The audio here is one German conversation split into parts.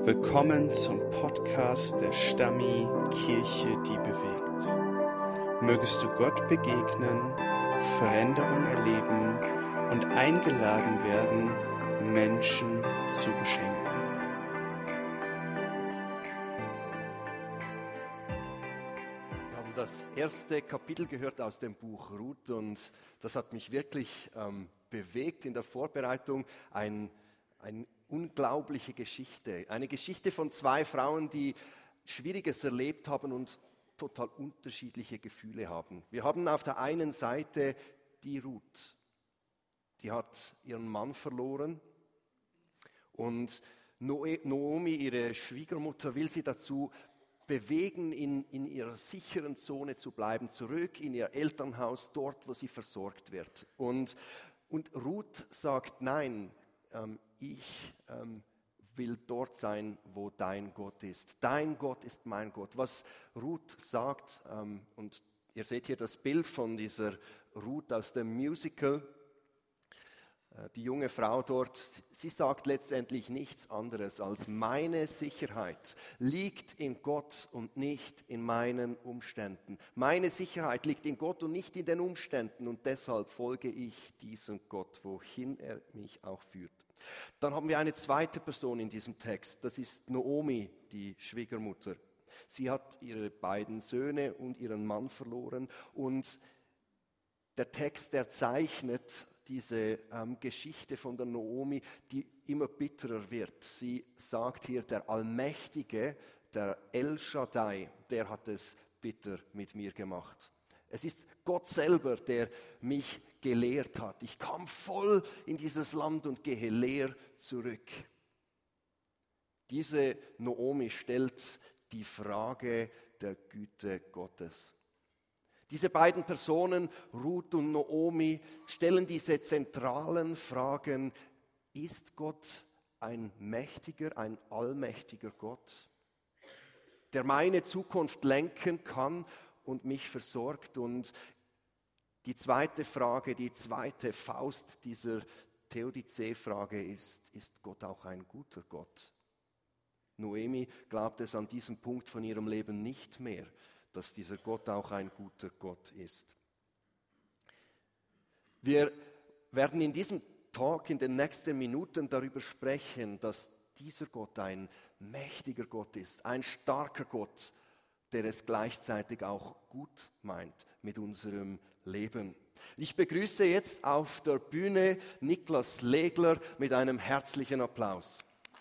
Willkommen zum Podcast der Stammi Kirche, die bewegt. Mögest du Gott begegnen, Veränderung erleben und eingeladen werden, Menschen zu beschenken. Wir haben das erste Kapitel gehört aus dem Buch Ruth und das hat mich wirklich bewegt in der Vorbereitung. Eine unglaubliche Geschichte. Eine Geschichte von zwei Frauen, die Schwieriges erlebt haben und total unterschiedliche Gefühle haben. Wir haben auf der einen Seite die Ruth. Die hat ihren Mann verloren und Naomi, ihre Schwiegermutter, will sie dazu bewegen, in ihrer sicheren Zone zu bleiben, zurück in ihr Elternhaus, dort, wo sie versorgt wird. Und Ruth sagt, nein, ich will dort sein, wo dein Gott ist. Dein Gott ist mein Gott. Was Ruth sagt, und ihr seht hier das Bild von dieser Ruth aus dem Musical, die junge Frau dort, sie sagt letztendlich nichts anderes als: Meine Sicherheit liegt in Gott und nicht in meinen Umständen. Meine Sicherheit liegt in Gott und nicht in den Umständen und deshalb folge ich diesem Gott, wohin er mich auch führt. Dann haben wir eine zweite Person in diesem Text, das ist Naomi, die Schwiegermutter. Sie hat ihre beiden Söhne und ihren Mann verloren und der Text, der zeichnet diese Geschichte von der Naomi, die immer bitterer wird. Sie sagt hier, der Allmächtige, der El Shaddai, der hat es bitter mit mir gemacht. Es ist Gott selber, der mich gelehrt hat. Ich kam voll in dieses Land und gehe leer zurück. Diese Naomi stellt die Frage der Güte Gottes. Diese beiden Personen, Ruth und Naomi, stellen diese zentralen Fragen: Ist Gott ein mächtiger, ein allmächtiger Gott, der meine Zukunft lenken kann und mich versorgt? Und die zweite Frage, die zweite Faust dieser Theodizee-Frage ist Gott auch ein guter Gott? Naomi glaubt es an diesem Punkt von ihrem Leben nicht mehr, dass dieser Gott auch ein guter Gott ist. Wir werden in diesem Talk in den nächsten Minuten darüber sprechen, dass dieser Gott ein mächtiger Gott ist, ein starker Gott, der es gleichzeitig auch gut meint mit unserem Leben. Ich begrüße jetzt auf der Bühne Niklas Legler mit einem herzlichen Applaus.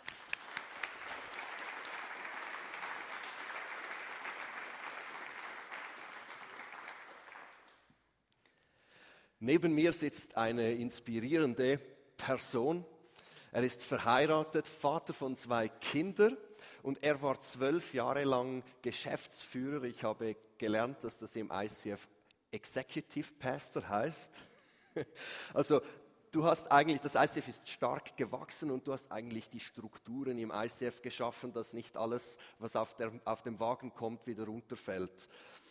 Neben mir sitzt eine inspirierende Person. Er ist verheiratet, Vater von 2 Kindern und er war 12 Jahre lang Geschäftsführer. Ich habe gelernt, dass das im ICF Executive Pastor heißt. Also du hast eigentlich, das ICF ist stark gewachsen und du hast eigentlich die Strukturen im ICF geschaffen, dass nicht alles, was auf dem Wagen kommt, wieder runterfällt.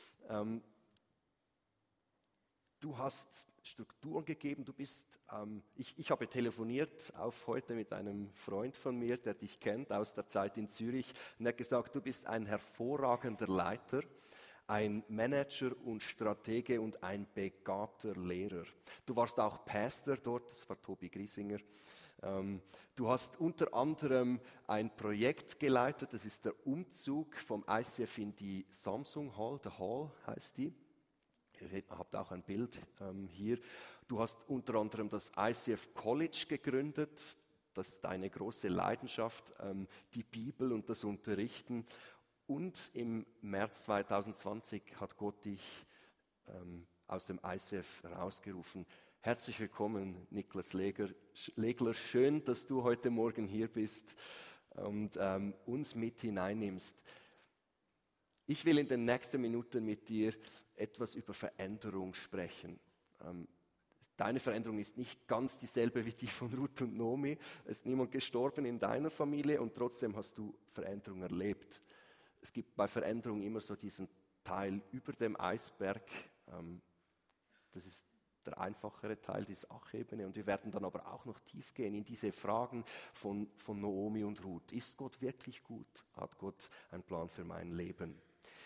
Du hast Strukturen gegeben, ich habe telefoniert auf heute mit einem Freund von mir, der dich kennt aus der Zeit in Zürich, und er hat gesagt, du bist ein hervorragender Leiter, ein Manager und Stratege und ein begabter Lehrer. Du warst auch Pastor dort, das war Tobi Griesinger. Du hast unter anderem ein Projekt geleitet, das ist der Umzug vom ICF in die Samsung Hall, The Hall heißt die. Ihr habt auch ein Bild hier. Du hast unter anderem das ICF College gegründet. Das ist eine große Leidenschaft, die Bibel und das Unterrichten. Und im März 2020 hat Gott dich aus dem ICF rausgerufen. Herzlich willkommen, Niklas Legler. Schön, dass du heute Morgen hier bist und uns mit hineinnimmst. Ich will in den nächsten Minuten mit dir etwas über Veränderung sprechen. Deine Veränderung ist nicht ganz dieselbe wie die von Ruth und Naomi. Es ist niemand gestorben in deiner Familie und trotzdem hast du Veränderung erlebt. Es gibt bei Veränderung immer so diesen Teil über dem Eisberg. Das ist der einfachere Teil, die Sachebene. Und wir werden dann aber auch noch tief gehen in diese Fragen von Naomi und Ruth. Ist Gott wirklich gut? Hat Gott einen Plan für mein Leben?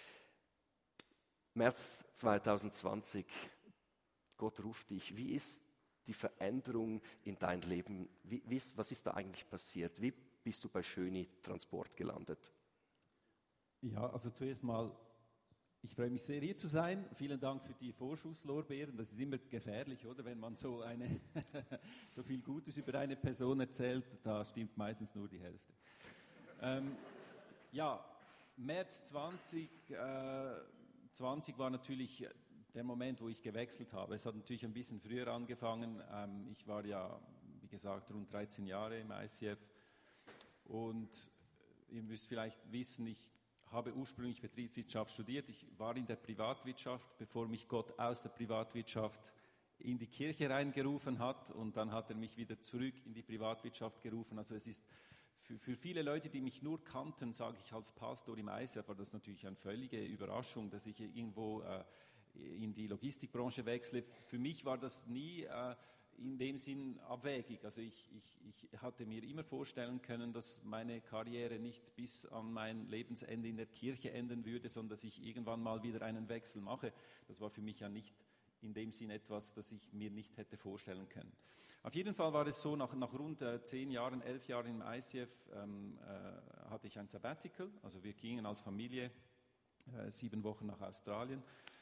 März 2020, Gott ruft dich. Wie ist die Veränderung in dein Leben? Was ist da eigentlich passiert? Wie bist du bei Schöni Transport gelandet? Ja, also zuerst mal, ich freue mich sehr, hier zu sein. Vielen Dank für die Vorschusslorbeeren. Das ist immer gefährlich, oder? Wenn man so viel Gutes über eine Person erzählt, da stimmt meistens nur die Hälfte. März 2020 war natürlich der Moment, wo ich gewechselt habe. Es hat natürlich ein bisschen früher angefangen. Ich war ja, wie gesagt, rund 13 Jahre im ICF. Und ihr müsst vielleicht wissen, ich habe ursprünglich Betriebswirtschaft studiert. Ich war in der Privatwirtschaft, bevor mich Gott aus der Privatwirtschaft in die Kirche reingerufen hat. Und dann hat er mich wieder zurück in die Privatwirtschaft gerufen. Also es ist für viele Leute, die mich nur kannten, sage ich als Pastor im ICF, war das natürlich eine völlige Überraschung, dass ich irgendwo in die Logistikbranche wechsle. Für mich war das nie in dem Sinn abwegig. Also ich hatte mir immer vorstellen können, dass meine Karriere nicht bis an mein Lebensende in der Kirche enden würde, sondern dass ich irgendwann mal wieder einen Wechsel mache. Das war für mich ja nicht in dem Sinn etwas, das ich mir nicht hätte vorstellen können. Auf jeden Fall war es so, nach rund 10 Jahren, 11 Jahren im ICF hatte ich ein Sabbatical. Also wir gingen als Familie 7 Wochen nach Australien.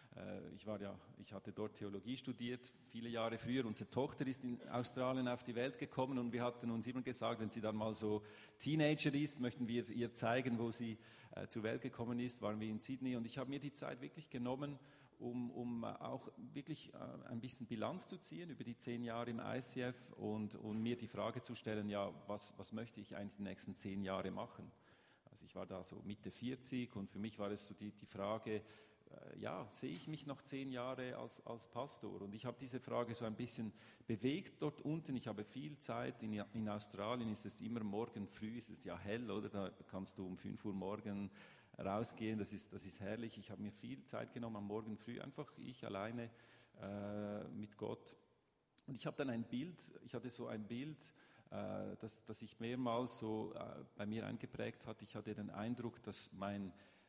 Ich hatte dort Theologie studiert, viele Jahre früher. Unsere Tochter ist in Australien auf die Welt gekommen und wir hatten uns immer gesagt, wenn sie dann mal so Teenager ist, möchten wir ihr zeigen, wo sie zur Welt gekommen ist. Waren wir in Sydney und ich habe mir die Zeit wirklich genommen, um auch wirklich ein bisschen Bilanz zu ziehen über die 10 Jahre im ICF und mir die Frage zu stellen, ja, was möchte ich eigentlich die nächsten 10 Jahre machen? Also ich war da so Mitte 40 und für mich war es so die Frage, sehe ich mich noch 10 Jahre als Pastor? Und ich habe diese Frage so ein bisschen bewegt dort unten. Ich habe viel Zeit. In Australien ist es immer morgen früh, ist es ja hell, oder? Da kannst du um 5 Uhr morgen rausgehen. Das ist herrlich. Ich habe mir viel Zeit genommen am Morgen früh, einfach ich alleine mit Gott. Und ich habe dann hatte so ein Bild, das sich mehrmals so bei mir eingeprägt hat. Ich hatte den Eindruck, dass mein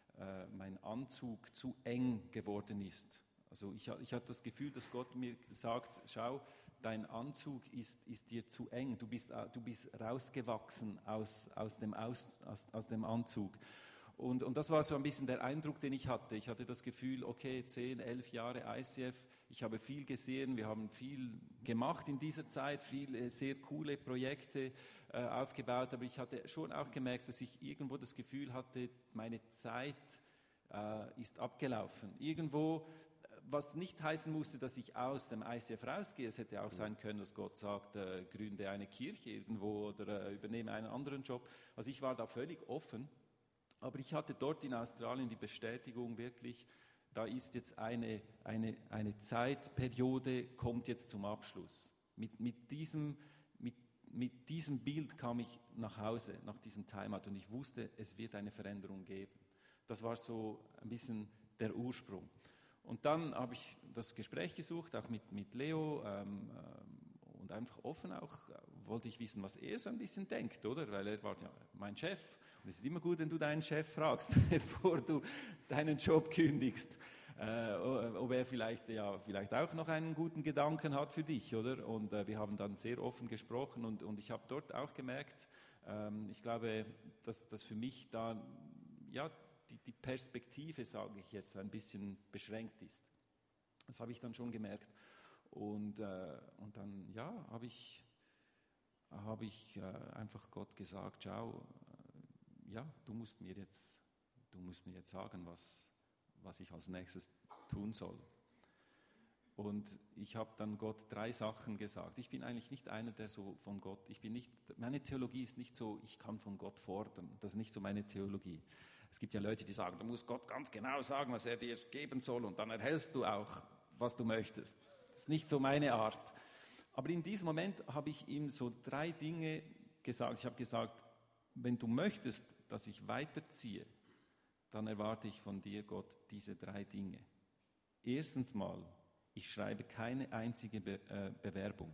Anzug zu eng geworden ist. Also ich hatte das Gefühl, dass Gott mir sagt, schau, dein Anzug ist dir zu eng, du bist rausgewachsen aus dem Anzug. Und das war so ein bisschen der Eindruck, den ich hatte. Ich hatte das Gefühl, okay, 10, 11 Jahre ICF, ich habe viel gesehen, wir haben viel gemacht in dieser Zeit, viele sehr coole Projekte aufgebaut, aber ich hatte schon auch gemerkt, dass ich irgendwo das Gefühl hatte, meine Zeit ist abgelaufen. Irgendwo, was nicht heißen musste, dass ich aus dem ICF rausgehe. Es hätte auch sein können, dass Gott sagt, gründe eine Kirche irgendwo oder übernehme einen anderen Job. Also ich war da völlig offen. Aber ich hatte dort in Australien die Bestätigung wirklich, da ist jetzt eine Zeitperiode, kommt jetzt zum Abschluss. Mit diesem Bild kam ich nach Hause, nach diesem Timeout, und ich wusste, es wird eine Veränderung geben. Das war so ein bisschen der Ursprung. Und dann habe ich das Gespräch gesucht, auch mit Leo, und einfach offen auch wollte ich wissen, was er so ein bisschen denkt, oder? Weil er war ja mein Chef. Und es ist immer gut, wenn du deinen Chef fragst, bevor du deinen Job kündigst, ob er vielleicht auch noch einen guten Gedanken hat für dich, oder? Und wir haben dann sehr offen gesprochen und ich habe dort auch gemerkt, ich glaube, dass für mich da die Perspektive, sage ich jetzt, ein bisschen beschränkt ist. Das habe ich dann schon gemerkt. Und dann habe ich einfach Gott gesagt, schau, du musst mir jetzt sagen, was ich als nächstes tun soll. Und ich habe dann Gott 3 Sachen gesagt. Ich bin eigentlich nicht einer, der so von Gott, meine Theologie ist nicht so, ich kann von Gott fordern. Das ist nicht so meine Theologie. Es gibt ja Leute, die sagen, du musst Gott ganz genau sagen, was er dir geben soll, und dann erhältst du auch, was du möchtest. Das ist nicht so meine Art. Aber in diesem Moment habe ich ihm so 3 Dinge gesagt. Ich habe gesagt, wenn du möchtest, dass ich weiterziehe, dann erwarte ich von dir, Gott, diese 3 Dinge. Erstens mal, ich schreibe keine einzige Bewerbung.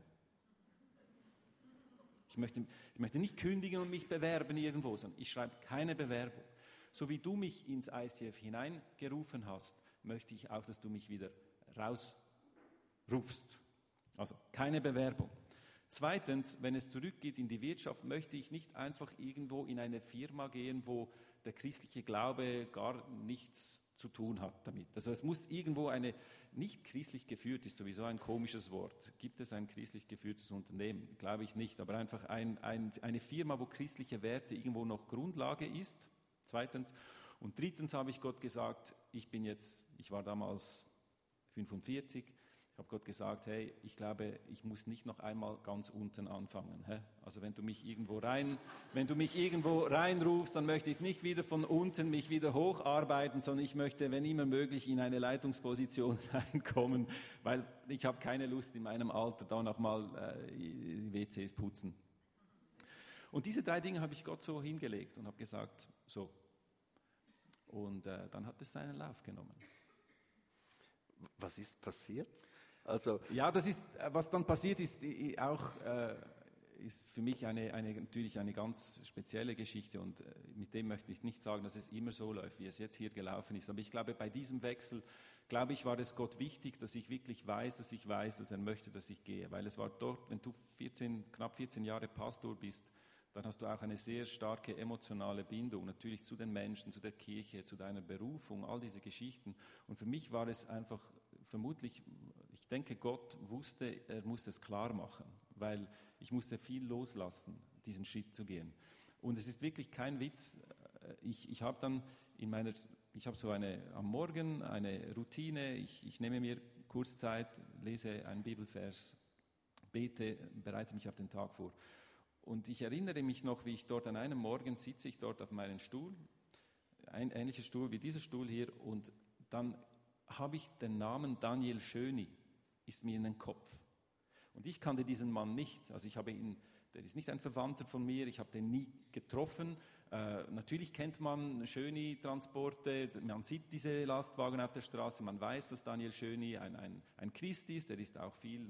Ich möchte nicht kündigen und mich bewerben irgendwo, sondern ich schreibe keine Bewerbung. So wie du mich ins ICF hineingerufen hast, möchte ich auch, dass du mich wieder rausrufst. Also keine Bewerbung. Zweitens, wenn es zurückgeht in die Wirtschaft, möchte ich nicht einfach irgendwo in eine Firma gehen, wo der christliche Glaube gar nichts zu tun hat damit. Also es muss irgendwo nicht christlich geführt, ist sowieso ein komisches Wort. Gibt es ein christlich geführtes Unternehmen? Glaube ich nicht, aber einfach eine Firma, wo christliche Werte irgendwo noch Grundlage ist. Zweitens. Und drittens habe ich Gott gesagt, ich war damals 45, ich habe Gott gesagt, hey, ich glaube, ich muss nicht noch einmal ganz unten anfangen. Also wenn du mich irgendwo reinrufst, dann möchte ich nicht wieder von unten mich wieder hocharbeiten, sondern ich möchte, wenn immer möglich, in eine Leitungsposition reinkommen, weil ich habe keine Lust in meinem Alter da nochmal die WCs putzen. Und diese 3 Dinge habe ich Gott so hingelegt und habe gesagt, so. Und dann hat es seinen Lauf genommen. Was ist passiert? Also ja, was dann passiert ist, ist für mich natürlich eine ganz spezielle Geschichte und mit dem möchte ich nicht sagen, dass es immer so läuft, wie es jetzt hier gelaufen ist. Aber ich glaube, bei diesem Wechsel, war es Gott wichtig, dass ich wirklich weiß, dass er möchte, dass ich gehe. Weil es war dort, wenn du knapp 14 Jahre Pastor bist, dann hast du auch eine sehr starke emotionale Bindung, natürlich zu den Menschen, zu der Kirche, zu deiner Berufung, all diese Geschichten. Und für mich war es einfach vermutlich, ich denke, Gott wusste, er musste es klar machen, weil ich musste viel loslassen, diesen Schritt zu gehen. Und es ist wirklich kein Witz. Ich habe dann am Morgen eine Routine, ich nehme mir kurz Zeit, lese einen Bibelvers, bete, bereite mich auf den Tag vor. Und ich erinnere mich noch, wie ich dort an einem Morgen sitze, ich dort auf meinem Stuhl, ein ähnlicher Stuhl wie dieser Stuhl hier, und dann habe ich den Namen Daniel Schöni, ist mir in den Kopf. Und ich kannte diesen Mann nicht, also der ist nicht ein Verwandter von mir, ich habe den nie getroffen. Natürlich kennt man Schöni-Transporte, man sieht diese Lastwagen auf der Straße, man weiß, dass Daniel Schöni ein Christ ist, der ist auch viel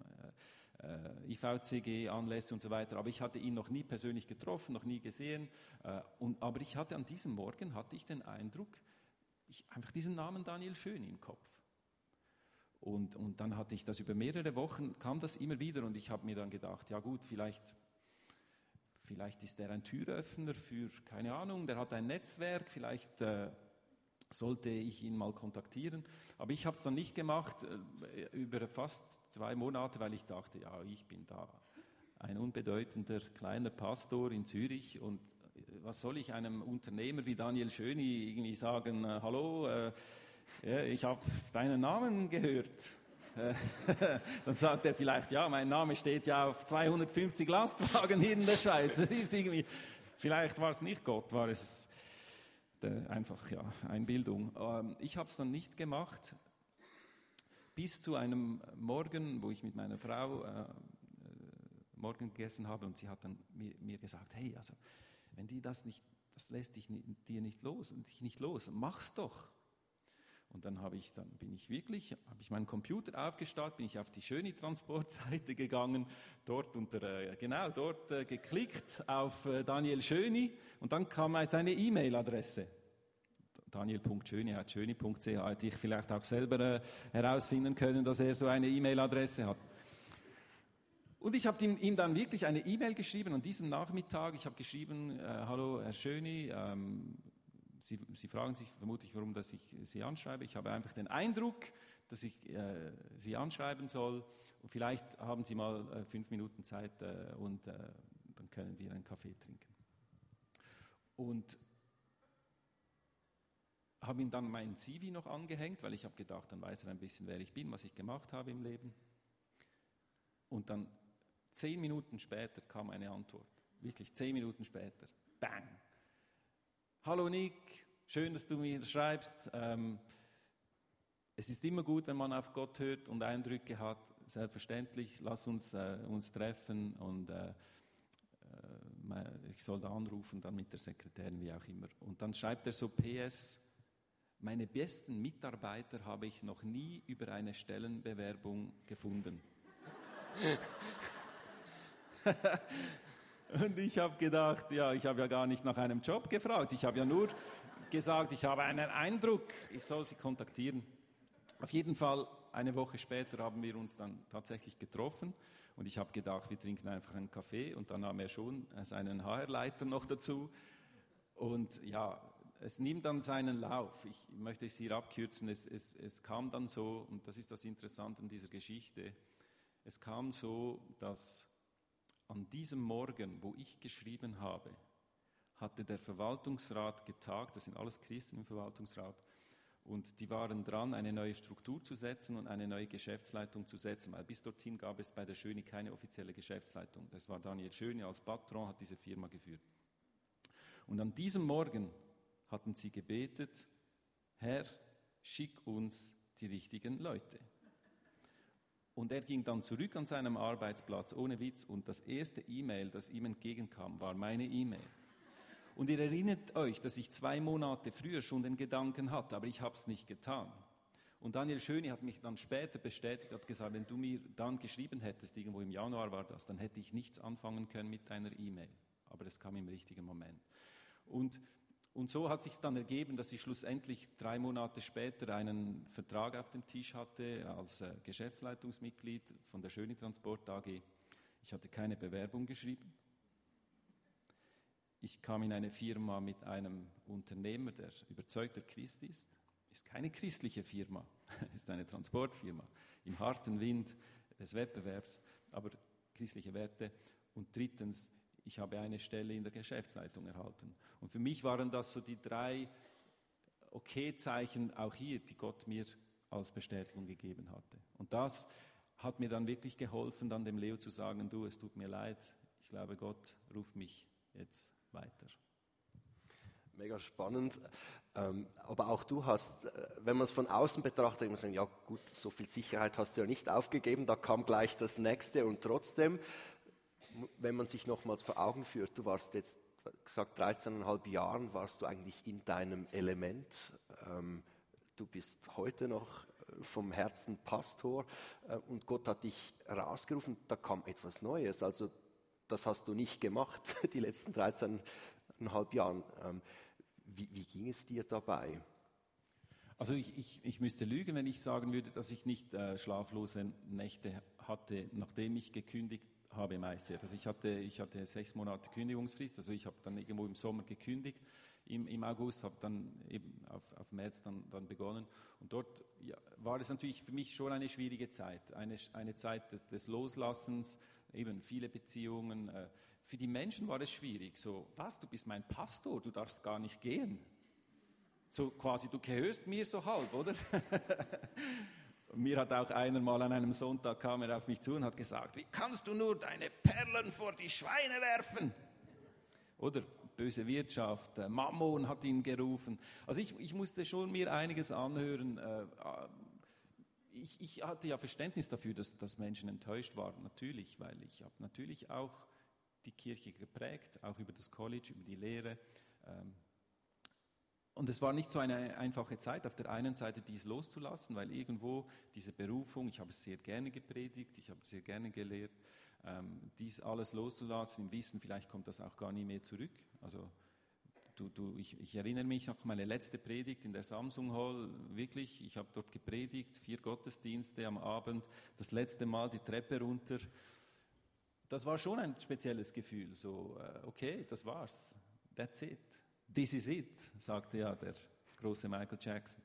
IVCG-Anlässe und so weiter, aber ich hatte ihn noch nie persönlich getroffen, noch nie gesehen. Aber ich hatte an diesem Morgen den Eindruck, einfach diesen Namen Daniel Schöni im Kopf. Und dann hatte ich das über mehrere Wochen, kam das immer wieder und ich habe mir dann gedacht, ja gut, vielleicht ist er ein Türöffner für, keine Ahnung, der hat ein Netzwerk, vielleicht sollte ich ihn mal kontaktieren. Aber ich habe es dann nicht gemacht, über fast 2 Monate, weil ich dachte, ja, ich bin da ein unbedeutender kleiner Pastor in Zürich und was soll ich einem Unternehmer wie Daniel Schöni irgendwie sagen, hallo, ich habe deinen Namen gehört. Dann sagt er vielleicht, ja, mein Name steht ja auf 250 Lastwagen hier in der Schweiz. Das ist irgendwie, vielleicht war es nicht Gott, war es einfach ja, Einbildung. Ich habe es dann nicht gemacht, bis zu einem Morgen, wo ich mit meiner Frau Morgen gegessen habe und sie hat dann mir gesagt, hey, also wenn die das lässt dich nicht los, mach's doch. Und dann habe ich meinen Computer aufgestartet, bin ich auf die Schöni-Transportseite gegangen, dort geklickt auf Daniel Schöni und dann kam jetzt eine E-Mail-Adresse. Daniel.schöni@schöni.ch, hätte ich vielleicht auch selber herausfinden können, dass er so eine E-Mail-Adresse hat. Und ich habe ihm dann wirklich eine E-Mail geschrieben an diesem Nachmittag. Ich habe geschrieben, hallo Herr Schöni, Sie fragen sich vermutlich, warum dass ich Sie anschreibe. Ich habe einfach den Eindruck, dass ich Sie anschreiben soll. Und vielleicht haben Sie mal 5 Minuten Zeit und dann können wir einen Kaffee trinken. Und habe ihm dann mein CV noch angehängt, weil ich habe gedacht, dann weiß er ein bisschen, wer ich bin, was ich gemacht habe im Leben. Und dann 10 Minuten später kam eine Antwort. Wirklich 10 Minuten später. Bang! Hallo Nick, schön, dass du mir schreibst. Es ist immer gut, wenn man auf Gott hört und Eindrücke hat. Selbstverständlich, lass uns treffen und ich soll da anrufen, dann mit der Sekretärin, wie auch immer. Und dann schreibt er so PS, meine besten Mitarbeiter habe ich noch nie über eine Stellenbewerbung gefunden. Und ich habe gedacht, ja, ich habe ja gar nicht nach einem Job gefragt. Ich habe ja nur gesagt, ich habe einen Eindruck, ich soll sie kontaktieren. Auf jeden Fall, eine Woche später haben wir uns dann tatsächlich getroffen und ich habe gedacht, wir trinken einfach einen Kaffee und dann nahm er schon seinen HR-Leiter noch dazu. Und ja, es nimmt dann seinen Lauf. Ich möchte es hier abkürzen. Es kam dann so, und das ist das Interessante an dieser Geschichte, es kam so, dass an diesem Morgen, wo ich geschrieben habe, hatte der Verwaltungsrat getagt, das sind alles Christen im Verwaltungsrat, und die waren dran, eine neue Struktur zu setzen und eine neue Geschäftsleitung zu setzen, weil bis dorthin gab es bei der Schöni keine offizielle Geschäftsleitung. Das war Daniel Schöni als Patron, hat diese Firma geführt. Und an diesem Morgen hatten sie gebetet, Herr, schick uns die richtigen Leute. Und er ging dann zurück an seinem Arbeitsplatz, ohne Witz, und das erste E-Mail, das ihm entgegenkam, war meine E-Mail. Und ihr erinnert euch, dass ich 2 Monate früher schon den Gedanken hatte, aber ich habe es nicht getan. Und Daniel Schöni hat mich dann später bestätigt, hat gesagt, wenn du mir dann geschrieben hättest, irgendwo im Januar war das, dann hätte ich nichts anfangen können mit deiner E-Mail. Aber das kam im richtigen Moment. Und so hat sich dann ergeben, dass ich schlussendlich 3 Monate später einen Vertrag auf dem Tisch hatte als Geschäftsleitungsmitglied von der Schöni Transport AG. Ich hatte keine Bewerbung geschrieben. Ich kam in eine Firma mit einem Unternehmer, der überzeugter Christ ist. Ist keine christliche Firma, ist eine Transportfirma im harten Wind des Wettbewerbs, aber christliche Werte. Und drittens, ich habe eine Stelle in der Geschäftsleitung erhalten. Und für mich waren das so die 3 Okay-Zeichen auch hier, die Gott mir als Bestätigung gegeben hatte. Und das hat mir dann wirklich geholfen, dann dem Leo zu sagen, du, es tut mir leid, ich glaube, Gott ruft mich jetzt weiter. Mega spannend. Aber auch du hast, wenn man es von außen betrachtet, muss man sagen, ja gut, so viel Sicherheit hast du ja nicht aufgegeben, da kam gleich das Nächste und trotzdem, wenn man sich nochmals vor Augen führt, du warst jetzt, gesagt, 13,5 Jahren warst du eigentlich in deinem Element. Du bist heute noch vom Herzen Pastor und Gott hat dich rausgerufen, da kam etwas Neues. Also das hast du nicht gemacht, die letzten 13,5 Jahre. Wie ging es dir dabei? Also ich müsste lügen, wenn ich sagen würde, dass ich nicht schlaflose Nächte hatte, nachdem ich gekündigt habe im ICF. Also ich hatte 6 Monate Kündigungsfrist, also ich habe dann irgendwo im Sommer gekündigt, im August, habe dann eben auf März dann begonnen. Und dort war es natürlich für mich schon eine schwierige Zeit, eine Zeit des Loslassens, eben viele Beziehungen. Für die Menschen war es schwierig, so, was, du bist mein Pastor, du darfst gar nicht gehen. So quasi, du gehörst mir so halb, oder? Mir hat auch einer mal an einem Sonntag kam er auf mich zu und hat gesagt, wie kannst du nur deine Perlen vor die Schweine werfen? Oder böse Wirtschaft, Mammon hat ihn gerufen. Also ich musste schon mir einiges anhören. Ich hatte ja Verständnis dafür, dass Menschen enttäuscht waren, natürlich, weil ich habe natürlich auch die Kirche geprägt, auch über das College, über die Lehre. Und es war nicht so eine einfache Zeit, auf der einen Seite dies loszulassen, weil irgendwo diese Berufung, ich habe es sehr gerne gepredigt, ich habe es sehr gerne gelehrt, dies alles loszulassen, im Wissen, vielleicht kommt das auch gar nie mehr zurück. Also ich erinnere mich noch an meine letzte Predigt in der Samsung Hall, wirklich, ich habe dort gepredigt, 4 Gottesdienste am Abend, das letzte Mal die Treppe runter. Das war schon ein spezielles Gefühl, so okay, das war's, that's it. This is it, sagte ja der große Michael Jackson.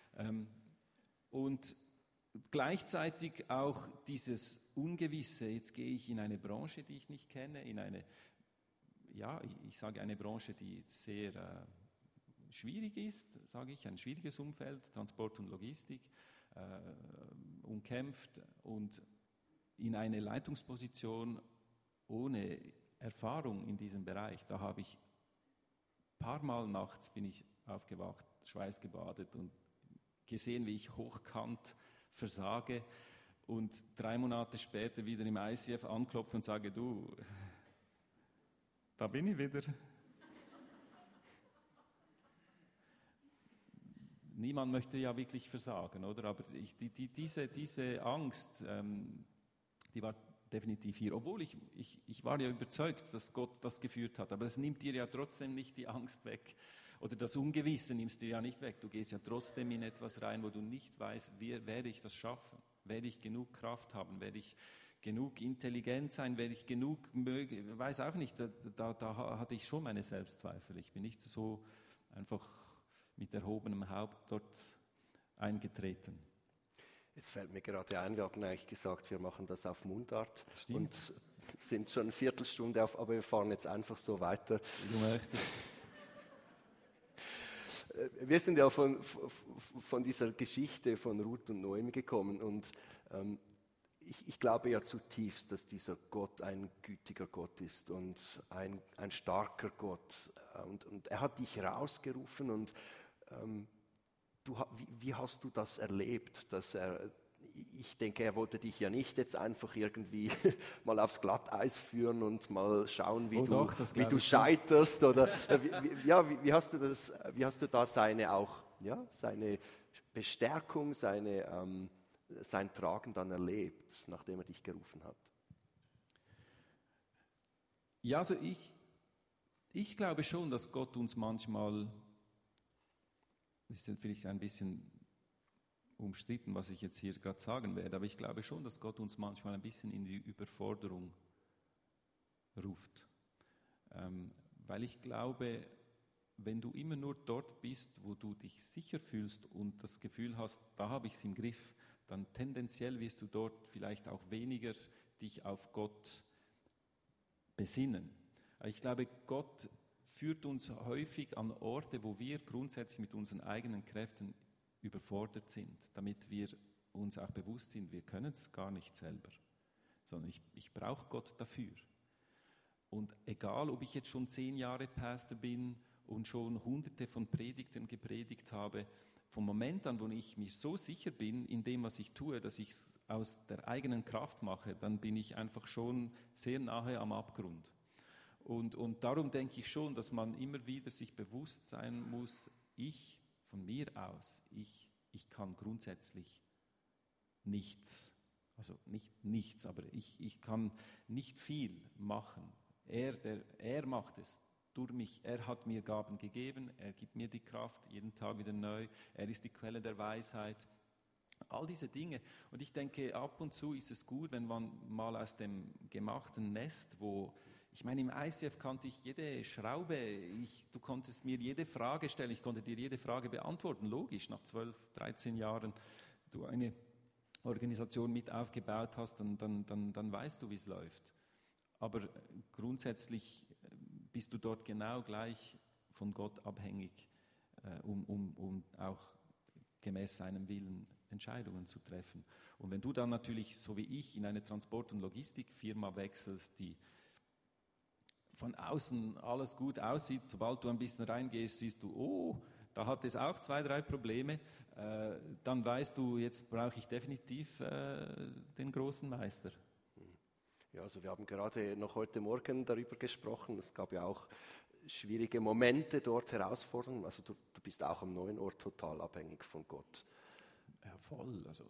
Und gleichzeitig auch dieses Ungewisse, jetzt gehe ich in eine Branche, die ich nicht kenne, in eine, ja, ich sage eine Branche, die sehr schwierig ist, sage ich, ein schwieriges Umfeld, Transport und Logistik, umkämpft und in eine Leitungsposition ohne Erfahrung in diesem Bereich, da habe ich paar Mal nachts bin ich aufgewacht, schweißgebadet und gesehen, wie ich hochkant versage und 3 Monate später wieder im ICF anklopfe und sage, du, da bin ich wieder. niemand möchte ja wirklich versagen, oder? Aber diese Angst, die war definitiv hier. Obwohl ich war ja überzeugt, dass Gott das geführt hat. Aber es nimmt dir ja trotzdem nicht die Angst weg. Oder das Ungewisse nimmst dir ja nicht weg. Du gehst ja trotzdem in etwas rein, wo du nicht weißt, werde ich das schaffen? Werde ich genug Kraft haben? Werde ich genug intelligent sein? Werde ich genug mögen? Weiß auch nicht. Da hatte ich schon meine Selbstzweifel. Ich bin nicht so einfach mit erhobenem Haupt dort eingetreten. Jetzt fällt mir gerade ein, wir hatten eigentlich gesagt, wir machen das auf Mundart. Stimmt. Und sind schon eine Viertelstunde auf, aber wir fahren jetzt einfach so weiter. Wie du möchtest. Wir sind ja von dieser Geschichte von Ruth und Noemi gekommen und ich glaube ja zutiefst, dass dieser Gott ein gütiger Gott ist und ein starker Gott. Und er hat dich rausgerufen und wie hast du das erlebt, dass ich denke, er wollte dich ja nicht jetzt einfach irgendwie mal aufs Glatteis führen und mal schauen, wie du scheiterst oder wie hast du da seine Bestärkung, sein Tragen dann erlebt, nachdem er dich gerufen hat? Ja, also ich glaube schon, dass Gott uns manchmal, das ist vielleicht ein bisschen umstritten, was ich jetzt hier gerade sagen werde, aber ich glaube schon, dass Gott uns manchmal ein bisschen in die Überforderung ruft. Weil ich glaube, wenn du immer nur dort bist, wo du dich sicher fühlst und das Gefühl hast, da habe ich es im Griff, dann tendenziell wirst du dort vielleicht auch weniger dich auf Gott besinnen. Ich glaube, Gott führt uns häufig an Orte, wo wir grundsätzlich mit unseren eigenen Kräften überfordert sind, damit wir uns auch bewusst sind, wir können es gar nicht selber, sondern ich brauche Gott dafür. Und egal, ob ich jetzt schon 10 Jahre Pastor bin und schon hunderte von Predigten gepredigt habe, vom Moment an, wo ich mir so sicher bin in dem, was ich tue, dass ich es aus der eigenen Kraft mache, dann bin ich einfach schon sehr nahe am Abgrund. Und darum denke ich schon, dass man immer wieder sich bewusst sein muss, von mir aus, ich kann grundsätzlich nichts, also nicht nichts, aber ich kann nicht viel machen. Er macht es durch mich, er hat mir Gaben gegeben, er gibt mir die Kraft, jeden Tag wieder neu, er ist die Quelle der Weisheit. All diese Dinge. Und ich denke, ab und zu ist es gut, wenn man mal aus dem gemachten Nest, ich meine, im ICF kannte ich jede Schraube, du konntest mir jede Frage stellen, ich konnte dir jede Frage beantworten. Logisch, nach 12, 13 Jahren du eine Organisation mit aufgebaut hast, dann weißt du, wie es läuft. Aber grundsätzlich bist du dort genau gleich von Gott abhängig, um auch gemäß seinem Willen Entscheidungen zu treffen. Und wenn du dann natürlich, so wie ich, in eine Transport- und Logistikfirma wechselst, die von außen alles gut aussieht, sobald du ein bisschen reingehst, siehst du, oh, da hat es auch 2, 3 Probleme, dann weißt du, jetzt brauche ich definitiv den großen Meister. Ja, also wir haben gerade noch heute Morgen darüber gesprochen, es gab ja auch schwierige Momente dort, Herausforderungen, also du bist auch am neuen Ort total abhängig von Gott. Ja, voll, also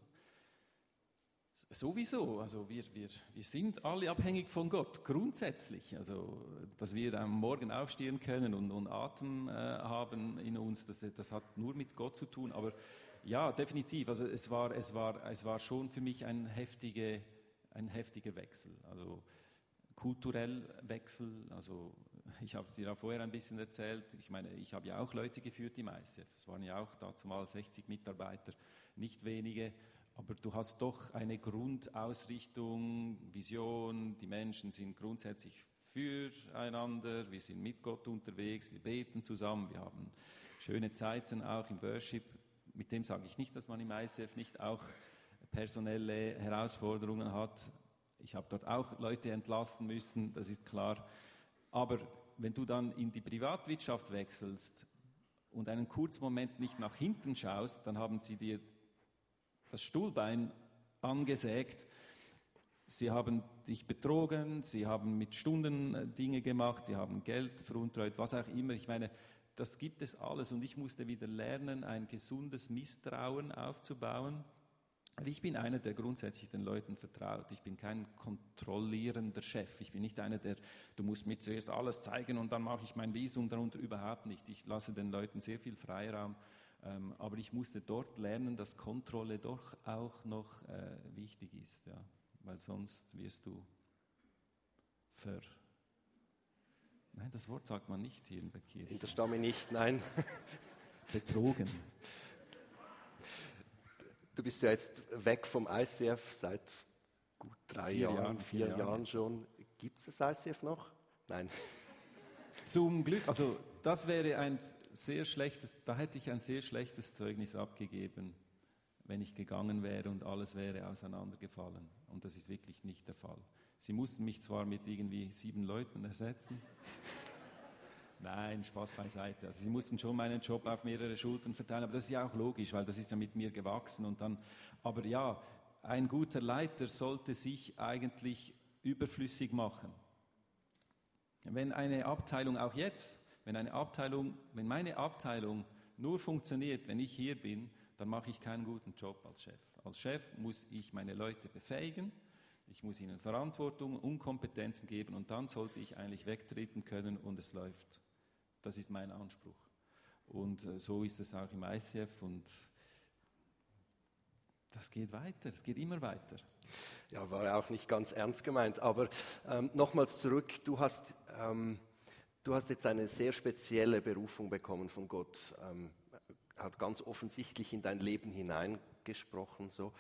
sowieso, also wir sind alle abhängig von Gott, grundsätzlich. Also, dass wir am Morgen aufstehen können und Atem haben in uns, das hat nur mit Gott zu tun. Aber ja, definitiv, also es war schon für mich ein heftiger Wechsel. Also kulturell Wechsel, also ich habe es dir auch vorher ein bisschen erzählt, ich meine, ich habe ja auch Leute geführt im ICF, es waren ja auch dazu mal 60 Mitarbeiter, nicht wenige, aber du hast doch eine Grundausrichtung, Vision, die Menschen sind grundsätzlich füreinander, wir sind mit Gott unterwegs, wir beten zusammen, wir haben schöne Zeiten auch im Worship. Mit dem sage ich nicht, dass man im ICF nicht auch personelle Herausforderungen hat. Ich habe dort auch Leute entlassen müssen, das ist klar. Aber wenn du dann in die Privatwirtschaft wechselst und einen kurzen Moment nicht nach hinten schaust, dann haben sie dir das Stuhlbein angesägt. Sie haben dich betrogen, sie haben mit Stunden Dinge gemacht, sie haben Geld veruntreut, was auch immer. Ich meine, das gibt es alles. Und ich musste wieder lernen, ein gesundes Misstrauen aufzubauen. Ich bin einer, der grundsätzlich den Leuten vertraut. Ich bin kein kontrollierender Chef. Ich bin nicht einer, du musst mir zuerst alles zeigen und dann mache ich mein Visum darunter. Überhaupt nicht. Ich lasse den Leuten sehr viel Freiraum. Aber ich musste dort lernen, dass Kontrolle doch auch noch wichtig ist. Ja. Weil sonst wirst du Nein, das Wort sagt man nicht hier in der Kirche. In der Stamme nicht, nein. Betrogen. Du bist ja jetzt weg vom ICF seit gut 4 Jahren schon. Gibt es das ICF noch? Nein. Zum Glück, also das wäre da hätte ich ein sehr schlechtes Zeugnis abgegeben, wenn ich gegangen wäre und alles wäre auseinandergefallen. Und das ist wirklich nicht der Fall. Sie mussten mich zwar mit irgendwie 7 Leuten ersetzen. Nein, Spaß beiseite. Also sie mussten schon meinen Job auf mehrere Schultern verteilen, aber das ist ja auch logisch, weil das ist ja mit mir gewachsen. Aber ja, ein guter Leiter sollte sich eigentlich überflüssig machen. Wenn meine Abteilung nur funktioniert, wenn ich hier bin, dann mache ich keinen guten Job als Chef. Als Chef muss ich meine Leute befähigen, ich muss ihnen Verantwortung und Kompetenzen geben und dann sollte ich eigentlich wegtreten können und es läuft. Das ist mein Anspruch. Und so ist es auch im ICF und das geht weiter, es geht immer weiter. Ja, war auch nicht ganz ernst gemeint, aber nochmals zurück, du hast jetzt eine sehr spezielle Berufung bekommen von Gott, hat ganz offensichtlich in dein Leben hineingesprochen. So.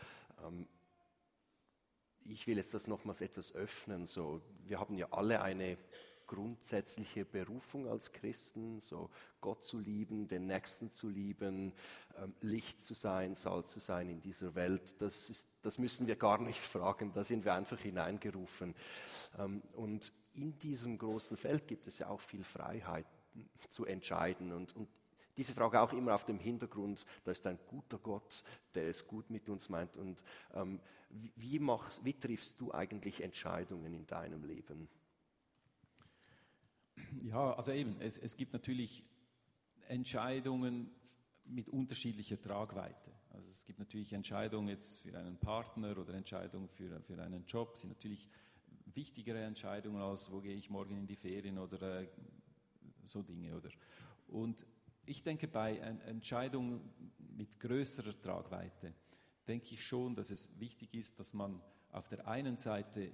Ich will jetzt das nochmals etwas öffnen. So. Wir haben ja alle eine grundsätzliche Berufung als Christen, so Gott zu lieben, den Nächsten zu lieben, Licht zu sein, Salz zu sein in dieser Welt. Das müssen wir gar nicht fragen, da sind wir einfach hineingerufen. Und in diesem großen Feld gibt es ja auch viel Freiheit zu entscheiden und diese Frage auch immer auf dem Hintergrund, da ist ein guter Gott, der es gut mit uns meint. Und wie triffst du eigentlich Entscheidungen in deinem Leben? Ja, also eben, es gibt natürlich Entscheidungen mit unterschiedlicher Tragweite. Also es gibt natürlich Entscheidungen jetzt für einen Partner oder Entscheidungen für einen Job, sind natürlich wichtigere Entscheidungen als, wo gehe ich morgen in die Ferien oder so Dinge. Und ich denke, bei Entscheidungen mit größerer Tragweite, denke ich schon, dass es wichtig ist, dass man auf der einen Seite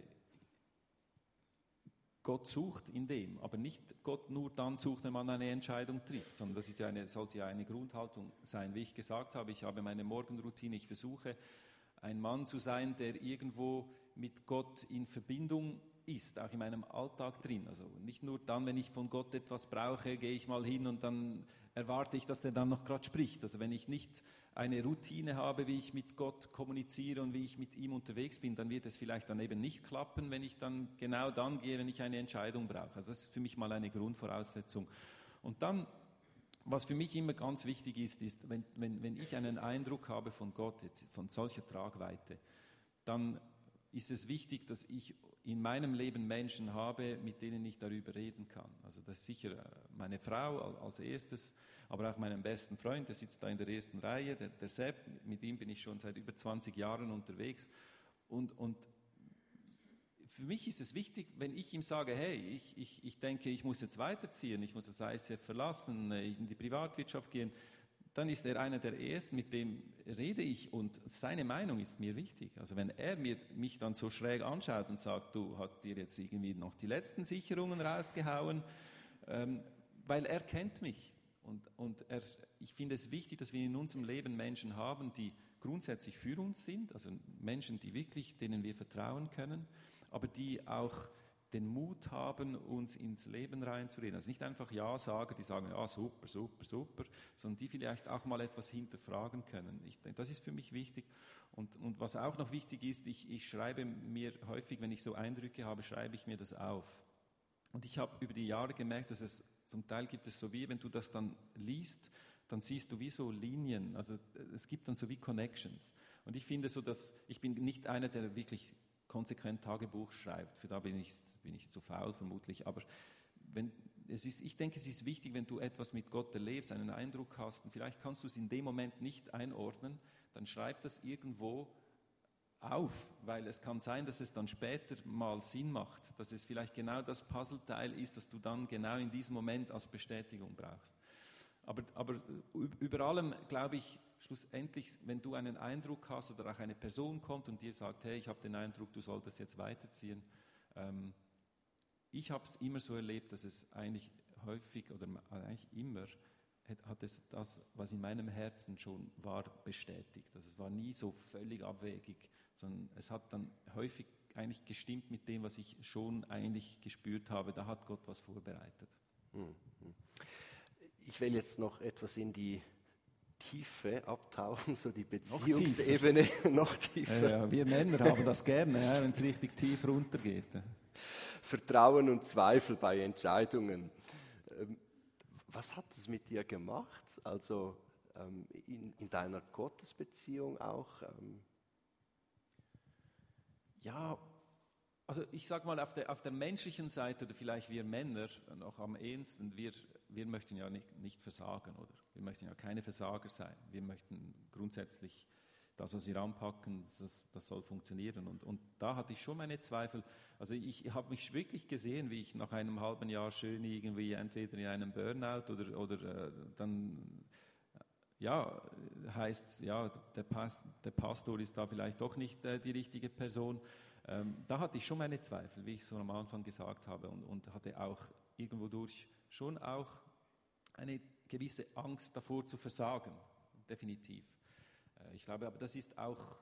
Gott sucht in dem, aber nicht Gott nur dann sucht, wenn man eine Entscheidung trifft, sondern das ist sollte ja eine Grundhaltung sein. Wie ich gesagt habe, ich habe meine Morgenroutine, ich versuche ein Mann zu sein, der irgendwo mit Gott in Verbindung ist, auch in meinem Alltag drin. Also nicht nur dann, wenn ich von Gott etwas brauche, gehe ich mal hin und dann erwarte ich, dass der dann noch gerade spricht. Also wenn ich nicht eine Routine habe, wie ich mit Gott kommuniziere und wie ich mit ihm unterwegs bin, dann wird es vielleicht dann eben nicht klappen, wenn ich dann genau dann gehe, wenn ich eine Entscheidung brauche. Also das ist für mich mal eine Grundvoraussetzung. Und dann, was für mich immer ganz wichtig ist, wenn ich einen Eindruck habe von Gott, jetzt von solcher Tragweite, dann ist es wichtig, dass ich in meinem Leben Menschen habe, mit denen ich darüber reden kann. Also das ist sicher meine Frau als erstes, aber auch meinen besten Freund, der sitzt da in der ersten Reihe, der Sepp, mit ihm bin ich schon seit über 20 Jahren unterwegs. Und für mich ist es wichtig, wenn ich ihm sage, hey, ich denke, ich muss jetzt weiterziehen, ich muss das ICF verlassen, in die Privatwirtschaft gehen, dann ist er einer der Ersten, mit dem rede ich und seine Meinung ist mir wichtig. Also wenn er mich dann so schräg anschaut und sagt, du hast dir jetzt irgendwie noch die letzten Sicherungen rausgehauen, weil er kennt mich. Und ich finde es wichtig, dass wir in unserem Leben Menschen haben, die grundsätzlich für uns sind, also Menschen, denen wir vertrauen können, aber die auch den Mut haben, uns ins Leben reinzureden. Also nicht einfach Ja sagen, die sagen, ja, super, super, super, sondern die vielleicht auch mal etwas hinterfragen können. Ich denke, das ist für mich wichtig. Und was auch noch wichtig ist, ich schreibe mir häufig, wenn ich so Eindrücke habe, schreibe ich mir das auf. Und ich habe über die Jahre gemerkt, dass es zum Teil gibt es so wie, wenn du das dann liest, dann siehst du wie so Linien. Also es gibt dann so wie Connections. Und ich finde so, dass ich bin nicht einer, der wirklich konsequent Tagebuch schreibt. Für da bin ich zu faul vermutlich. Aber ich denke, es ist wichtig, wenn du etwas mit Gott erlebst, einen Eindruck hast, und vielleicht kannst du es in dem Moment nicht einordnen, dann schreib das irgendwo auf, weil es kann sein, dass es dann später mal Sinn macht, dass es vielleicht genau das Puzzleteil ist, das du dann genau in diesem Moment als Bestätigung brauchst. Aber über allem glaube ich, schlussendlich, wenn du einen Eindruck hast oder auch eine Person kommt und dir sagt, hey, ich habe den Eindruck, du solltest jetzt weiterziehen. Ich habe es immer so erlebt, dass es eigentlich häufig oder eigentlich immer hat es das, was in meinem Herzen schon war, bestätigt. Also es war nie so völlig abwegig, sondern es hat dann häufig eigentlich gestimmt mit dem, was ich schon eigentlich gespürt habe. Da hat Gott was vorbereitet. Ich will jetzt noch etwas in die Tiefe abtauchen, so die Beziehungsebene noch tiefer. Ja, wir Männer haben das gerne, ja, wenn es richtig tief runtergeht. Vertrauen und Zweifel bei Entscheidungen. Was hat das mit dir gemacht? Also in deiner Gottesbeziehung auch? Ja, also ich sage mal, auf der menschlichen Seite oder vielleicht wir Männer noch am ehesten, wir möchten ja nicht versagen, oder? Wir möchten ja keine Versager sein. Wir möchten grundsätzlich das, was wir anpacken, das soll funktionieren. Und da hatte ich schon meine Zweifel. Also ich habe mich wirklich gesehen, wie ich nach einem halben Jahr schön irgendwie entweder in einem Burnout oder dann, ja, heißt ja, der Pastor ist da vielleicht doch nicht die richtige Person. Da hatte ich schon meine Zweifel, wie ich so am Anfang gesagt habe, und hatte auch irgendwo durch schon auch eine gewisse Angst davor zu versagen, definitiv. Ich glaube, aber das ist auch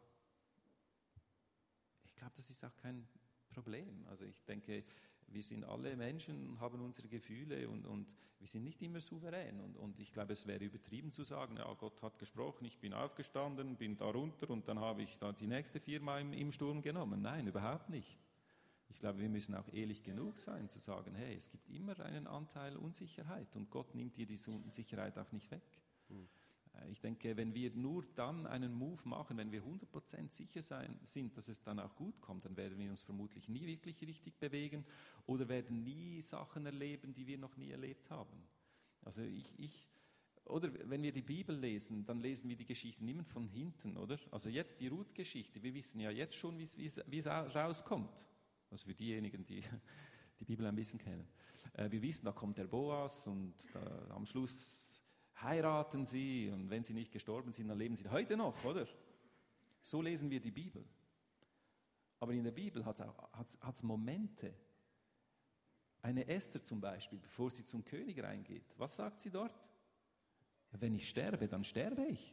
kein Problem. Also ich denke, wir sind alle Menschen, haben unsere Gefühle und wir sind nicht immer souverän. Und ich glaube, es wäre übertrieben zu sagen, ja, Gott hat gesprochen, ich bin aufgestanden, bin da runter und dann habe ich da die nächste Firma im Sturm genommen. Nein, überhaupt nicht. Ich glaube, wir müssen auch ehrlich genug sein, zu sagen, hey, es gibt immer einen Anteil Unsicherheit und Gott nimmt dir diese Unsicherheit auch nicht weg. Ich denke, wenn wir nur dann einen Move machen, wenn wir 100% sicher sind, dass es dann auch gut kommt, dann werden wir uns vermutlich nie wirklich richtig bewegen oder werden nie Sachen erleben, die wir noch nie erlebt haben. Also oder wenn wir die Bibel lesen, dann lesen wir die Geschichten immer von hinten, oder? Also jetzt die Ruth-Geschichte, wir wissen ja jetzt schon, wie es rauskommt. Also für diejenigen, die die Bibel ein bisschen kennen. Wir wissen, da kommt der Boas und am Schluss heiraten sie und wenn sie nicht gestorben sind, dann leben sie heute noch, oder? So lesen wir die Bibel. Aber in der Bibel hat es Momente. Eine Esther zum Beispiel, bevor sie zum König reingeht, was sagt sie dort? Wenn ich sterbe, dann sterbe ich.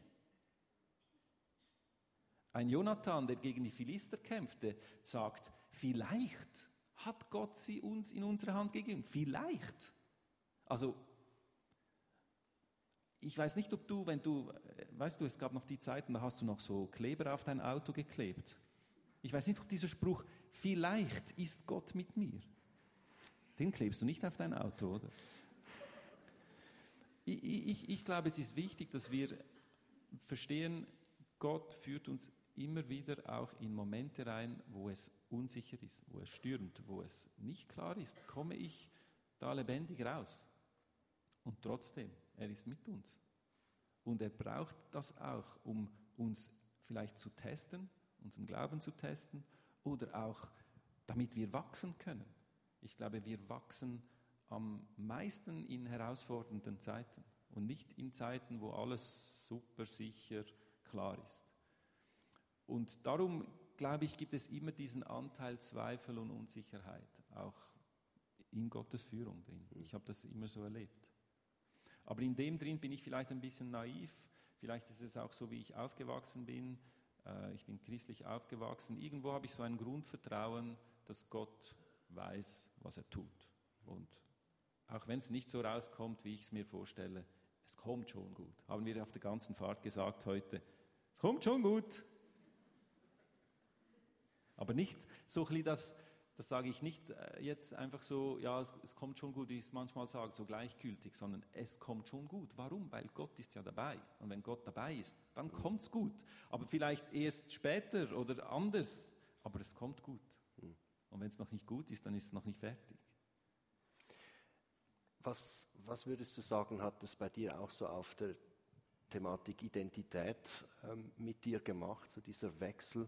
Ein Jonathan, der gegen die Philister kämpfte, sagt, vielleicht hat Gott sie uns in unsere Hand gegeben. Vielleicht. Also, ich weiß nicht, ob weißt du, es gab noch die Zeiten, da hast du noch so Kleber auf dein Auto geklebt. Ich weiß nicht, ob dieser Spruch, vielleicht ist Gott mit mir, den klebst du nicht auf dein Auto, oder? Ich glaube, es ist wichtig, dass wir verstehen, Gott führt uns immer wieder auch in Momente rein, wo es unsicher ist, wo es stürmt, wo es nicht klar ist, komme ich da lebendig raus. Und trotzdem, er ist mit uns. Und er braucht das auch, um uns vielleicht zu testen, unseren Glauben zu testen oder auch, damit wir wachsen können. Ich glaube, wir wachsen am meisten in herausfordernden Zeiten und nicht in Zeiten, wo alles super sicher klar ist. Und darum, glaube ich, gibt es immer diesen Anteil Zweifel und Unsicherheit, auch in Gottes Führung drin. Ich habe das immer so erlebt. Aber in dem drin bin ich vielleicht ein bisschen naiv. Vielleicht ist es auch so, wie ich aufgewachsen bin. Ich bin christlich aufgewachsen. Irgendwo habe ich so ein Grundvertrauen, dass Gott weiß, was er tut. Und auch wenn es nicht so rauskommt, wie ich es mir vorstelle, es kommt schon gut. Haben wir auf der ganzen Fahrt gesagt heute. Es kommt schon gut. Aber nicht so ein bisschen das sage ich nicht jetzt einfach so, ja, es kommt schon gut, wie ich es manchmal sage, so gleichgültig, sondern es kommt schon gut. Warum? Weil Gott ist ja dabei. Und wenn Gott dabei ist, dann kommt es gut. Aber vielleicht erst später oder anders, aber es kommt gut. Und wenn es noch nicht gut ist, dann ist es noch nicht fertig. Was würdest du sagen, hat es bei dir auch so auf der Thematik Identität mit dir gemacht, so dieser Wechsel?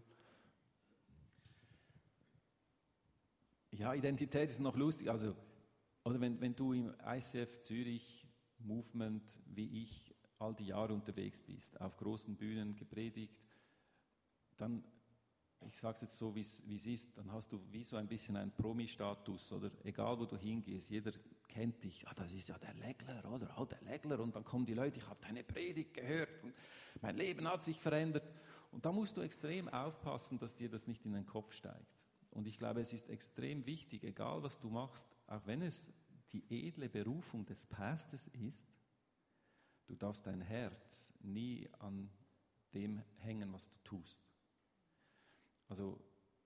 Ja, Identität ist noch lustig. Also, oder wenn du im ICF Zürich Movement wie ich all die Jahre unterwegs bist, auf großen Bühnen gepredigt, dann, ich sage es jetzt so, wie es ist, dann hast du wie so ein bisschen einen Promi-Status, oder egal wo du hingehst, jeder kennt dich, das ist ja der Legler, oder? Der Legler, und dann kommen die Leute, ich habe deine Predigt gehört und mein Leben hat sich verändert. Und da musst du extrem aufpassen, dass dir das nicht in den Kopf steigt. Und ich glaube, es ist extrem wichtig, egal was du machst, auch wenn es die edle Berufung des Pastors ist, du darfst dein Herz nie an dem hängen, was du tust. Also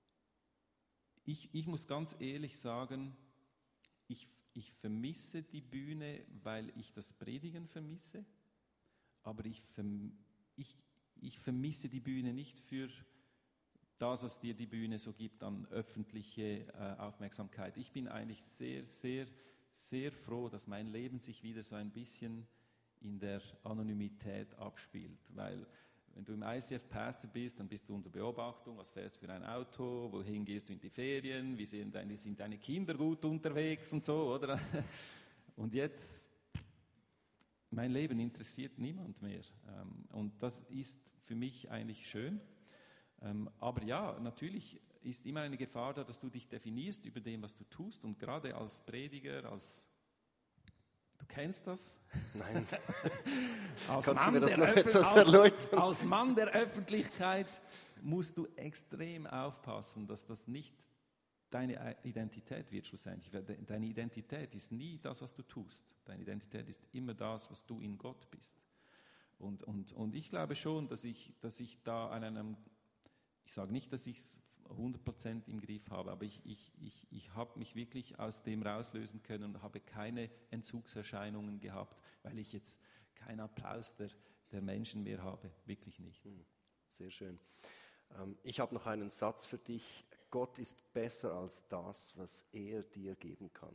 ich muss ganz ehrlich sagen, ich vermisse die Bühne, weil ich das Predigen vermisse, aber ich vermisse die Bühne nicht für das, was dir die Bühne so gibt an öffentliche Aufmerksamkeit. Ich bin eigentlich sehr, sehr, sehr froh, dass mein Leben sich wieder so ein bisschen in der Anonymität abspielt, weil wenn du im ICF Pastor bist, dann bist du unter Beobachtung, was fährst du für ein Auto, wohin gehst du in die Ferien, wie sind deine Kinder gut unterwegs und so, oder? Und jetzt, mein Leben interessiert niemand mehr. Und das ist für mich eigentlich schön. Aber ja, natürlich ist immer eine Gefahr da, dass du dich definierst über dem, was du tust. Und gerade als Prediger, du kennst das? Nein. Als Kannst Mann du mir das noch etwas erläutern? Als Mann der Öffentlichkeit musst du extrem aufpassen, dass das nicht deine Identität wird schlussendlich. Deine Identität ist nie das, was du tust. Deine Identität ist immer das, was du in Gott bist. Und ich glaube schon, dass ich da an einem, ich sage nicht, dass ich es 100% im Griff habe, aber ich habe mich wirklich aus dem rauslösen können und habe keine Entzugserscheinungen gehabt, weil ich jetzt keinen Applaus der Menschen mehr habe, wirklich nicht. Sehr schön. Ich habe noch einen Satz für dich. Gott ist besser als das, was er dir geben kann.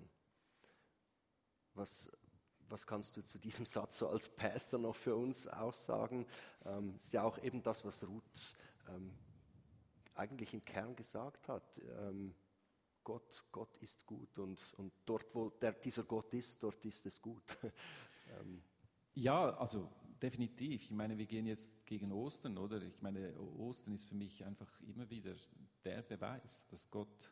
Was kannst du zu diesem Satz so als Pastor noch für uns aussagen? Ist ja auch eben das, was Ruth eigentlich im Kern gesagt hat. Gott ist gut und dort, wo dieser Gott ist, dort ist es gut. Ja, also definitiv. Ich meine, wir gehen jetzt gegen Ostern, oder? Ich meine, Ostern ist für mich einfach immer wieder der Beweis, dass Gott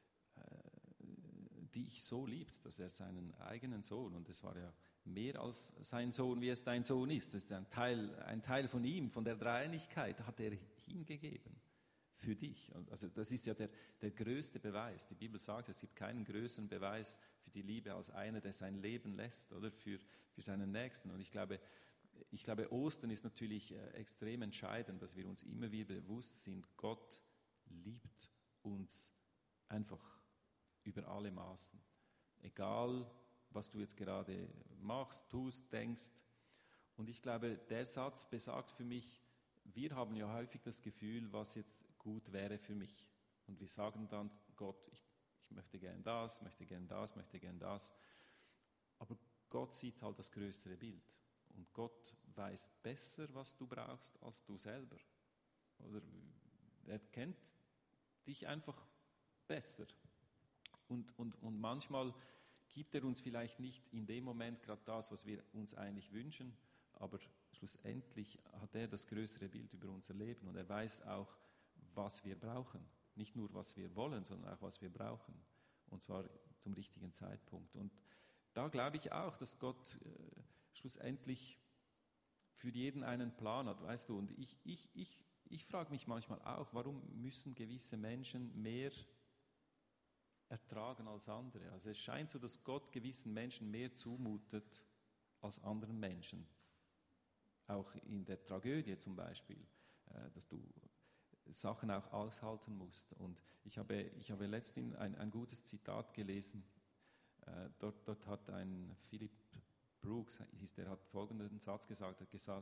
dich so liebt, dass er seinen eigenen Sohn, und es war ja mehr als sein Sohn, wie es dein Sohn ist, das ist ein Teil von ihm, von der Dreieinigkeit, hat er hingegeben für dich. Also das ist ja der größte Beweis. Die Bibel sagt, es gibt keinen größeren Beweis für die Liebe als einer, der sein Leben lässt, oder für seinen Nächsten. Und ich glaube, Ostern ist natürlich extrem entscheidend, dass wir uns immer wieder bewusst sind, Gott liebt uns einfach über alle Maßen. Egal, was du jetzt gerade machst, tust, denkst. Und ich glaube, der Satz besagt für mich, wir haben ja häufig das Gefühl, was jetzt gut wäre für mich. Und wir sagen dann, Gott, ich möchte gern das, möchte gern das, möchte gern das. Aber Gott sieht halt das größere Bild. Und Gott weiß besser, was du brauchst, als du selber. Oder er kennt dich einfach besser. Und manchmal gibt er uns vielleicht nicht in dem Moment gerade das, was wir uns eigentlich wünschen, aber schlussendlich hat er das größere Bild über unser Leben und er weiß auch, was wir brauchen. Nicht nur, was wir wollen, sondern auch, was wir brauchen. Und zwar zum richtigen Zeitpunkt. Und da glaube ich auch, dass Gott schlussendlich für jeden einen Plan hat, weißt du. Und ich frage mich manchmal auch, warum müssen gewisse Menschen mehr ertragen als andere? Also es scheint so, dass Gott gewissen Menschen mehr zumutet als anderen Menschen. Auch in der Tragödie zum Beispiel, dass du Sachen auch aushalten musst. Und ich habe letztens ein gutes Zitat gelesen. Dort hat ein Philip Brooks, der hat folgenden Satz gesagt,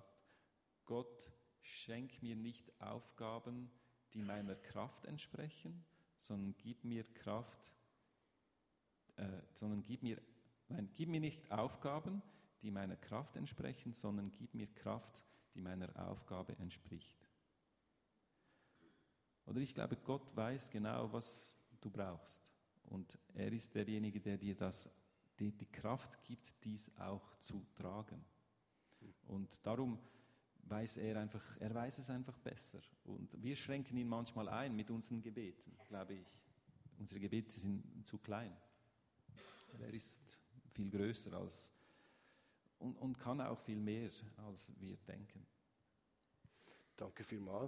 Gott, schenk mir nicht Aufgaben, die meiner Kraft entsprechen, sondern gib mir Nein, gib mir nicht Aufgaben, die meiner Kraft entsprechen, sondern gib mir Kraft, die meiner Aufgabe entspricht. Oder ich glaube, Gott weiß genau, was du brauchst. Und er ist derjenige, der dir die Kraft gibt, dies auch zu tragen. Und darum weiß er weiß es einfach besser. Und wir schränken ihn manchmal ein mit unseren Gebeten, glaube ich. Unsere Gebete sind zu klein. Er ist viel größer und kann auch viel mehr, als wir denken. Danke vielmals.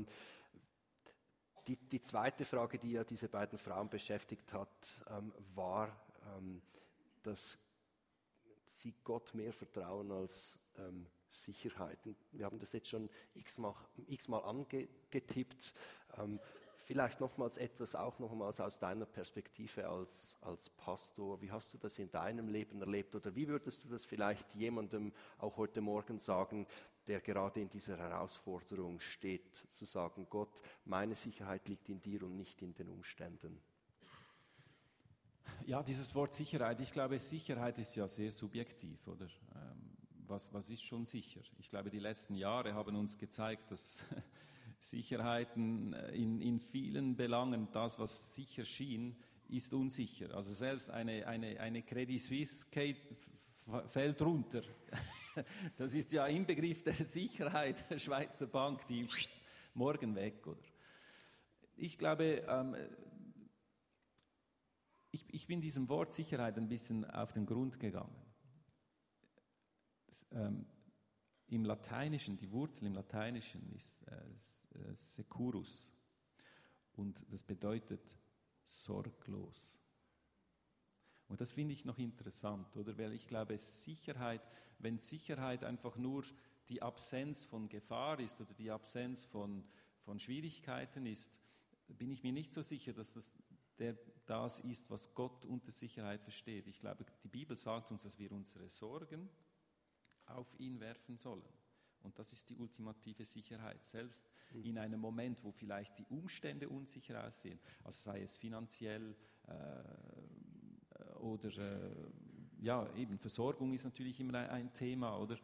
Die zweite Frage, die ja diese beiden Frauen beschäftigt hat, war, dass sie Gott mehr vertrauen als Sicherheiten. Wir haben das jetzt schon x-mal angetippt. Vielleicht nochmals aus deiner Perspektive als Pastor. Wie hast du das in deinem Leben erlebt? Oder wie würdest du das vielleicht jemandem auch heute Morgen sagen, der gerade in dieser Herausforderung steht, zu sagen, Gott, meine Sicherheit liegt in dir und nicht in den Umständen? Ja, dieses Wort Sicherheit, ich glaube, Sicherheit ist ja sehr subjektiv, oder? Was ist schon sicher? Ich glaube, die letzten Jahre haben uns gezeigt, dass Sicherheiten in vielen Belangen, das, was sicher schien, ist unsicher. Also selbst eine Credit Suisse fällt runter. Das ist ja im Begriff der Sicherheit der Schweizer Bank, die morgen weg, oder? Ich glaube, ich bin diesem Wort Sicherheit ein bisschen auf den Grund gegangen. Im Lateinischen, die Wurzel im Lateinischen ist securus und das bedeutet sorglos. Und das finde ich noch interessant, oder? Weil ich glaube, wenn Sicherheit einfach nur die Absenz von Gefahr ist oder die Absenz von Schwierigkeiten ist, bin ich mir nicht so sicher, dass das ist, was Gott unter Sicherheit versteht. Ich glaube, die Bibel sagt uns, dass wir unsere Sorgen auf ihn werfen sollen. Und das ist die ultimative Sicherheit. Selbst in einem Moment, wo vielleicht die Umstände unsicher aussehen, also sei es finanziell oder eben Versorgung ist natürlich immer ein Thema, oder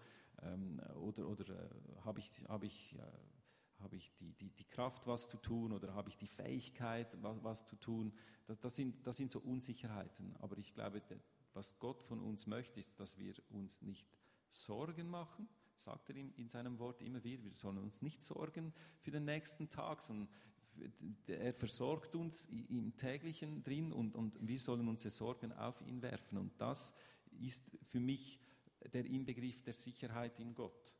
habe ich die Kraft, was zu tun, oder habe ich die Fähigkeit, was zu tun? Das sind so Unsicherheiten. Aber ich glaube, was Gott von uns möchte, ist, dass wir uns nicht Sorgen machen, sagt er in seinem Wort immer wieder. Wir sollen uns nicht sorgen für den nächsten Tag, sondern er versorgt uns im Täglichen drin und wir sollen unsere Sorgen auf ihn werfen. Und das ist für mich der Inbegriff der Sicherheit in Gott.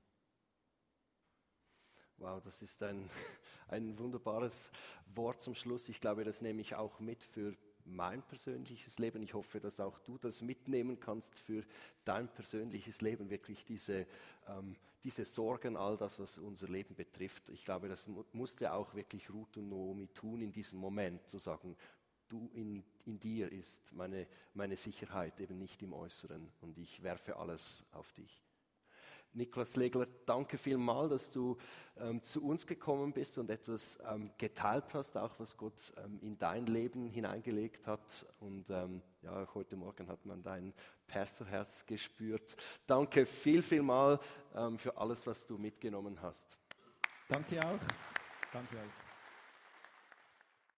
Wow, das ist ein wunderbares Wort zum Schluss. Ich glaube, das nehme ich auch mit für mein persönliches Leben. Ich hoffe, dass auch du das mitnehmen kannst für dein persönliches Leben, wirklich diese Sorgen, all das, was unser Leben betrifft. Ich glaube, das musste auch wirklich Ruth und Naomi tun in diesem Moment, zu sagen, du in dir ist meine Sicherheit, eben nicht im Äußeren, und ich werfe alles auf dich. Niklas Legler, danke vielmals, dass du zu uns gekommen bist und etwas geteilt hast, auch was Gott in dein Leben hineingelegt hat. Und heute Morgen hat man dein Pastorherz gespürt. Danke vielmals für alles, was du mitgenommen hast. Danke auch. Danke euch.